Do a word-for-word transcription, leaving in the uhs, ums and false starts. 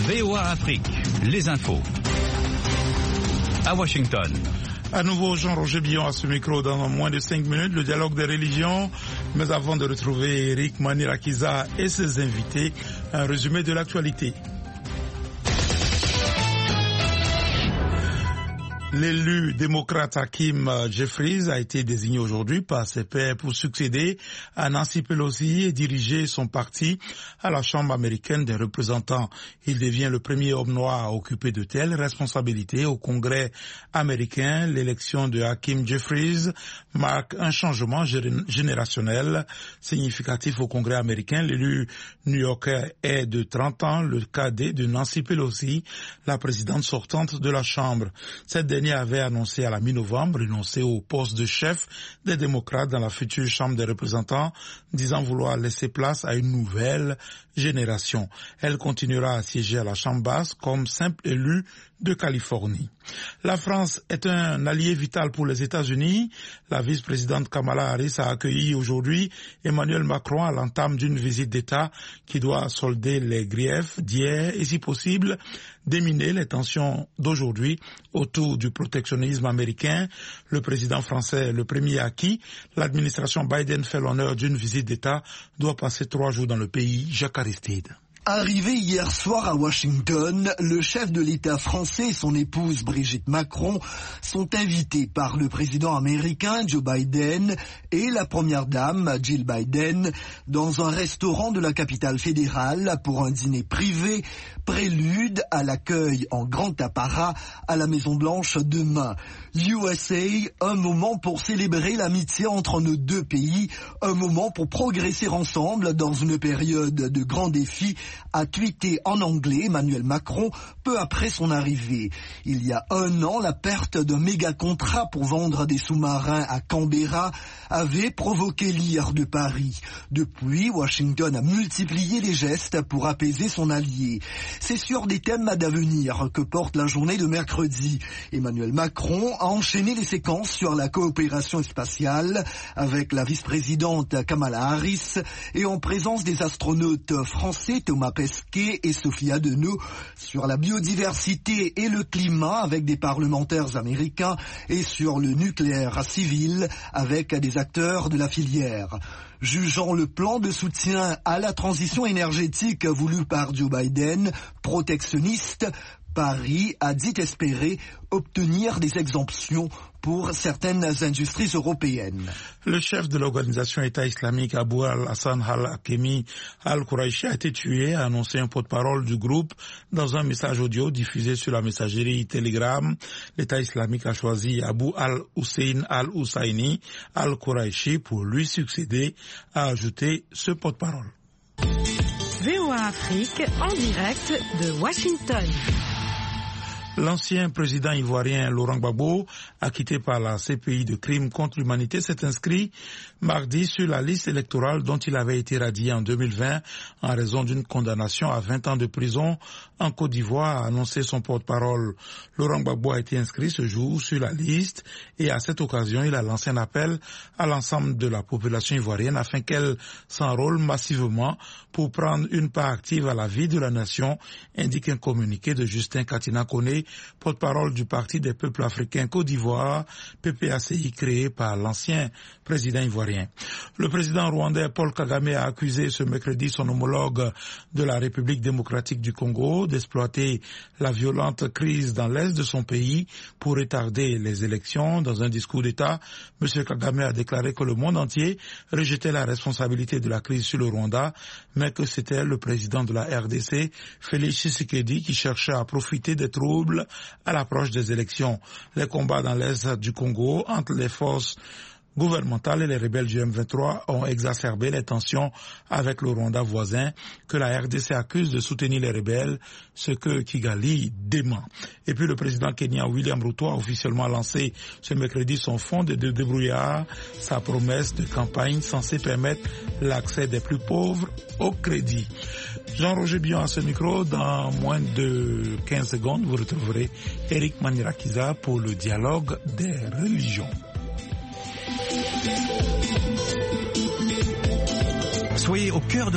V O A Afrique, les infos. À Washington. À nouveau, Jean-Roger Billon à ce micro dans moins de cinq minutes, le dialogue des religions. Mais avant de retrouver Eric Manirakiza et ses invités, un résumé de l'actualité. L'élu démocrate Hakeem Jeffries a été désigné aujourd'hui par ses pairs pour succéder à Nancy Pelosi et diriger son parti à la Chambre américaine des représentants. Il devient le premier homme noir à occuper de telles responsabilités au Congrès américain. L'élection de Hakeem Jeffries marque un changement générationnel significatif au Congrès américain. L'élu new-yorkais est de trente ans, le cadet de Nancy Pelosi, la présidente sortante de la Chambre. Cette dernier avait annoncé à la mi-novembre renoncer au poste de chef des démocrates dans la future Chambre des représentants, disant vouloir laisser place à une nouvelle génération. Elle continuera à siéger à la Chambre basse comme simple élue de Californie. La France est un allié vital pour les États-Unis. La vice-présidente Kamala Harris a accueilli aujourd'hui Emmanuel Macron à l'entame d'une visite d'État qui doit solder les griefs d'hier et, si possible, déminer les tensions d'aujourd'hui autour du protectionnisme américain. Le président français, le premier à qui l'administration Biden fait l'honneur d'une visite d'État, doit passer trois jours dans le pays. Jacques Aristide. Arrivé hier soir à Washington, le chef de l'État français et son épouse Brigitte Macron sont invités par le président américain Joe Biden et la première dame Jill Biden dans un restaurant de la capitale fédérale pour un dîner privé, prélude à l'accueil en grand apparat à la Maison-Blanche demain. U S A, un moment pour célébrer l'amitié entre nos deux pays, un moment pour progresser ensemble dans une période de grands défis, a tweeté en anglais Emmanuel Macron peu après son arrivée. Il y a un an, la perte d'un méga contrat pour vendre des sous-marins à Canberra avait provoqué l'ire de Paris. Depuis, Washington a multiplié les gestes pour apaiser son allié. C'est sur des thèmes d'avenir que porte la journée de mercredi. Emmanuel Macron a enchaîné les séquences sur la coopération spatiale avec la vice-présidente Kamala Harris et en présence des astronautes français Thomas Pesquet et Sophie Adenau, sur la biodiversité et le climat avec des parlementaires américains et sur le nucléaire civil avec des acteurs de la filière. Jugeant le plan de soutien à la transition énergétique voulu par Joe Biden protectionniste, Paris a dit espérer obtenir des exemptions pour certaines industries européennes. Le chef de l'organisation État islamique Abu al-Hassan al-Hakemi al-Quraishi a été tué, a annoncé un porte-parole du groupe dans un message audio diffusé sur la messagerie Telegram. L'État islamique a choisi Abu al-Hussein al-Husseini al-Quraishi pour lui succéder, a ajouté ce porte-parole. V O A Afrique en direct de Washington. L'ancien président ivoirien Laurent Gbagbo, acquitté par la C P I de crimes contre l'humanité, s'est inscrit mardi sur la liste électorale dont il avait été radié en deux mille vingt en raison d'une condamnation à vingt ans de prison en Côte d'Ivoire, a annoncé son porte-parole. Laurent Gbagbo a été inscrit ce jour sur la liste et à cette occasion, il a lancé un appel à l'ensemble de la population ivoirienne afin qu'elle s'enrôle massivement pour prendre une part active à la vie de la nation, indique un communiqué de Justin Katina Koné, porte-parole du Parti des peuples africains Côte d'Ivoire, P P A C I, créé par l'ancien président ivoirien. Le président rwandais Paul Kagame a accusé ce mercredi son homologue de la République démocratique du Congo d'exploiter la violente crise dans l'est de son pays pour retarder les élections. Dans un discours d'État, M. Kagame a déclaré que le monde entier rejetait la responsabilité de la crise sur le Rwanda, mais que c'était le président de la R D C, Félix Tshisekedi, qui cherchait à profiter des troubles à l'approche des élections. Les combats dans l'est du Congo entre les forces gouvernementales et les rebelles du M vingt-trois ont exacerbé les tensions avec le Rwanda voisin, que la R D C accuse de soutenir les rebelles, ce que Kigali dément. Et puis le président kenyan William Ruto a officiellement lancé ce mercredi son fonds de débrouillard, sa promesse de campagne censée permettre l'accès des plus pauvres au crédit. Jean-Roger Billon à ce micro. Dans moins de quinze secondes, vous retrouverez Eric Manirakiza pour le dialogue des religions. Soyez au cœur de